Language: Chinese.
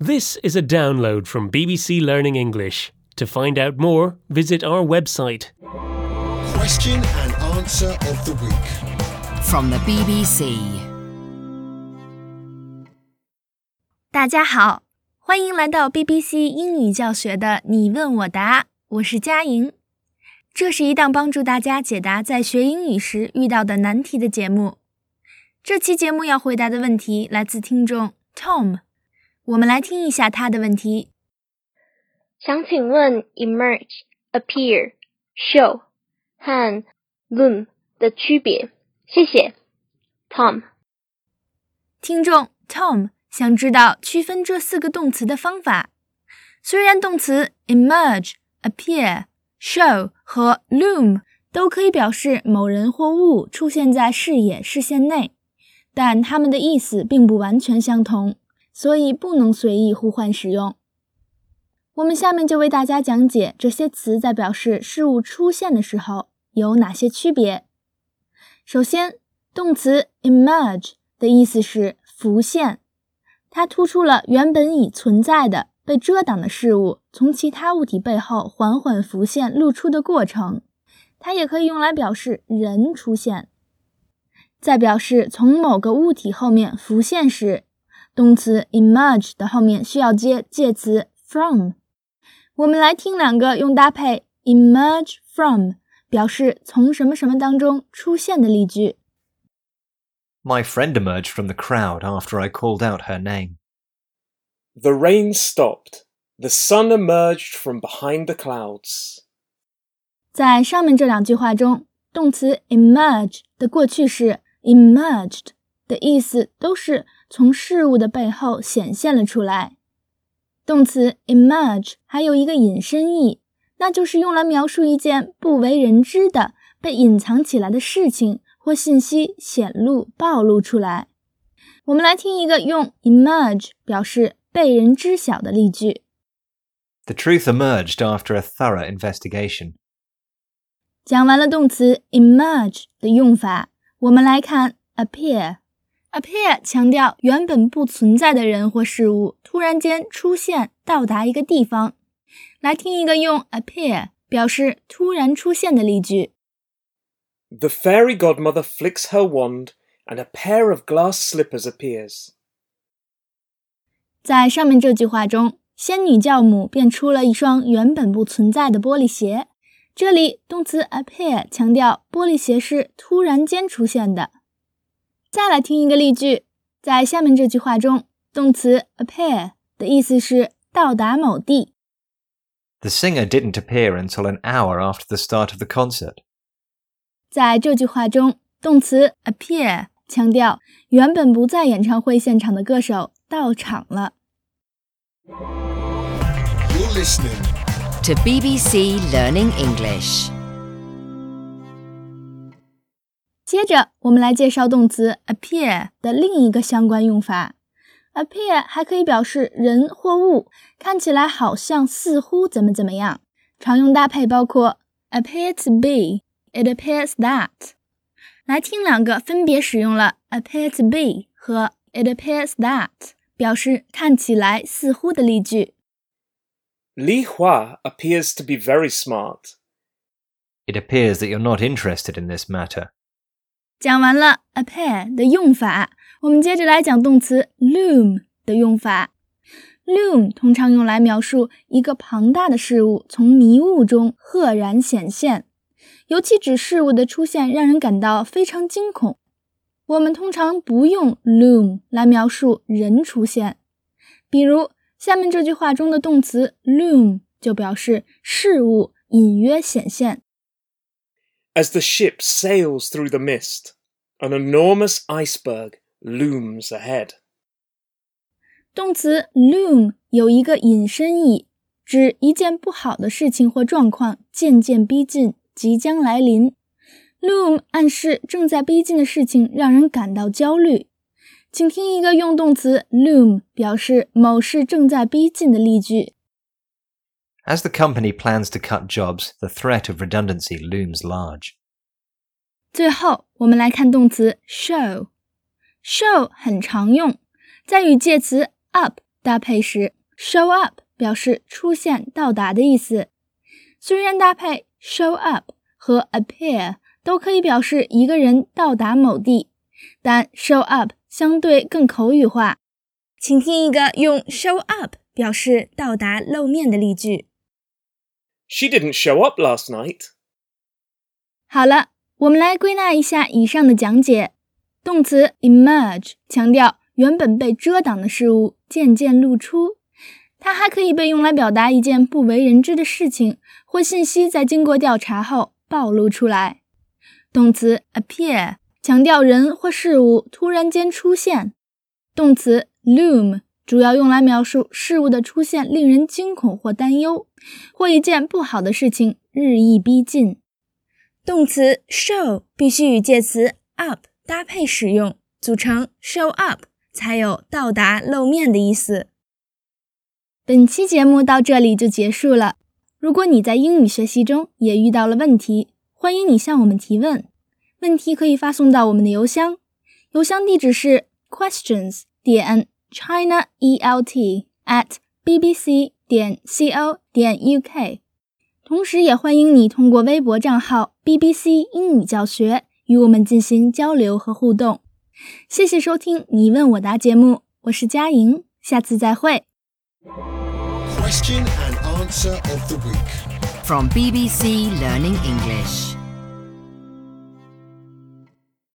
This is a download from BBC Learning English. To find out more, visit our website. Question and answer of the week. From the BBC. 大家好，欢迎来到 BBC 英语教学的你问我答，我是佳莹。这是一档帮助大家解答在学英语时遇到的难题的节目。这期节目要回答的问题来自听众 Tom。我们来听一下他的问题。 想请问 emerge、appear、show 和 loom 的区别？谢谢 Tom。 听众 Tom 想知道区分这4个动词的方法。虽然动词 emerge、appear、show 和 loom 都可以表示某人或物出现在视野视线内，但它们的意思并不完全相同，所以不能随意互换使用。我们下面就为大家讲解这些词在表示事物出现的时候有哪些区别。首先，动词 emerge 的意思是浮现，它突出了原本已存在的被遮挡的事物从其他物体背后缓缓浮现露出的过程。它也可以用来表示人出现。在表示从某个物体后面浮现时，动词 emerge 的后面需要接介词 from。 我们来听2个用搭配 emerge from 表示从什么什么当中出现的例句。 My friend emerged from the crowd after I called out her name. The rain stopped. The sun emerged from behind the clouds. 在上面这2句话中，动词 emerge 的过去式 emerged 的意思都是从事物的背后显现了出来。动词 emerge 还有一个引申义，那就是用来描述一件不为人知的被隐藏起来的事情或信息显露暴露出来。我们来听一个用 emerge 表示被人知晓的例句。 The truth emerged after a thorough investigation. 讲完了动词 emerge 的用法，我们来看 appear。appear 强调原本不存在的人或事物突然间出现，到达一个地方。来听一个用 appear 表示突然出现的例句。 The fairy godmother flicks her wand and a pair of glass slippers appears. 在上面这句话中，仙女教母变出了一双原本不存在的玻璃鞋。这里动词 appear 强调玻璃鞋是突然间出现的。再来听一个例句，在下面这句话中，动词 appear 的意思是到达某地。 The singer didn't appear until an hour after the start of the concert. 在这句话中，动词 appear 强调原本不在演唱会现场的歌手到场了。 You're listening To BBC Learning English. 接着我们来介绍动词 appear 的另一个相关用法。 appear 还可以表示人或物看起来好像似乎怎么怎么样，常用搭配包括 appear to be、 it appears that。 来听2个分别使用了 appear to be 和 it appears that 表示看起来似乎的例句。 Li Hua appears to be very smart. It appears that you're not interested in this matter. 讲完了 appear 的用法，我们接着来讲动词 loom 的用法。 loom 通常用来描述一个庞大的事物从迷雾中赫然显现，尤其指事物的出现让人感到非常惊恐。我们通常不用 loom 来描述人出现，比如下面这句话中的动词 loom 就表示事物隐约显现。 As the ship sails through the mist, an enormous iceberg looms ahead. 动词 loom 有一个引申义，指一件不好的事情或状况渐渐逼近，即将来临。 loom 暗示正在逼近的事情让人感到焦虑。请听一个用动词 loom 表示某事正在逼近的例句。 As the company plans to cut jobs, the threat of redundancy looms large. 最后我们来看动词 show。 show 很常用，在与介词 up 搭配时 show up 表示出现、到达的意思。虽然搭配 show up 和 appear 都可以表示一个人到达某地，但 show up 相对更口语化。请听一个用 show up 表示到达露面的例句。 She didn't show up last night. 好了，我们来归纳一下以上的讲解。动词 emerge 强调原本被遮挡的事物渐渐露出，它还可以被用来表达一件不为人知的事情或信息在经过调查后暴露出来。动词 appear 强调人或事物突然间出现。动词 loom 主要用来描述事物的出现令人惊恐或担忧，或一件不好的事情日益逼近。动词 show 必须与介词 up 搭配使用，组成 show up， 才有到达露面的意思。本期节目到这里就结束了。如果你在英语学习中也遇到了问题，欢迎你向我们提问。问题可以发送到我们的邮箱，邮箱地址是 questions.chinalt@bbc.co.uk。同时也欢迎你通过微博账号 BBC 英语教学与我们进行交流和互动。谢谢收听你问我答节目，我是佳莹，下次再会。 Question and answer of the week. From BBC Learning English.